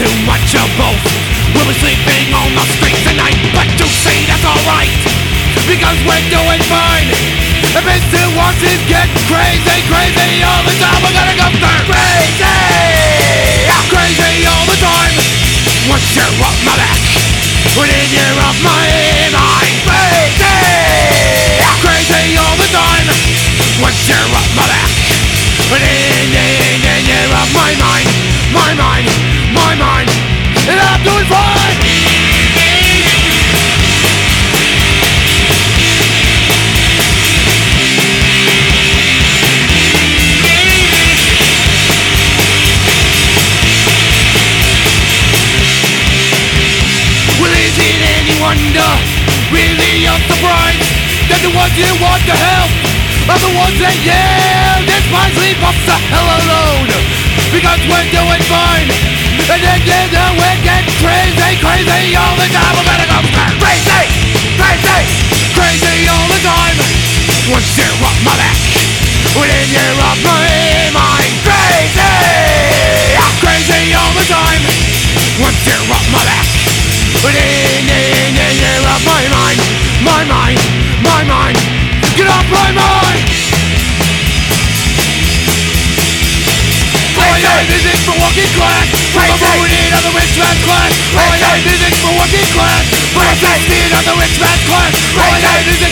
too much of both. We'll be sleeping on the streets tonight, but you see that's alright, because we're doing fine. If it's too wants to get crazy, crazy all the time, we're gonna go stir crazy, crazy all the time. Once you're off my back, when you're off my mind, crazy, crazy all the time. Once you're off my back, when you're off my mind, my mind, my mind, and I'm doing fine. Wonder, really you're surprised that the ones you want to help are the ones that yell, despise, leave us the hell alone, because we're doing fine. And then we're getting crazy, crazy all the time. We're gonna go crazy, crazy, crazy all the time. Once you're off my back, when you're off my mind, crazy, crazy all the time. Once you're off my back, when you're off my mind, my mind, my mind, get off my mind. Oh yeah, music for working class, from the ruining of the rich man's class. Oh yeah, music for working class, from the 16 of the rich man's class. Oh yeah, music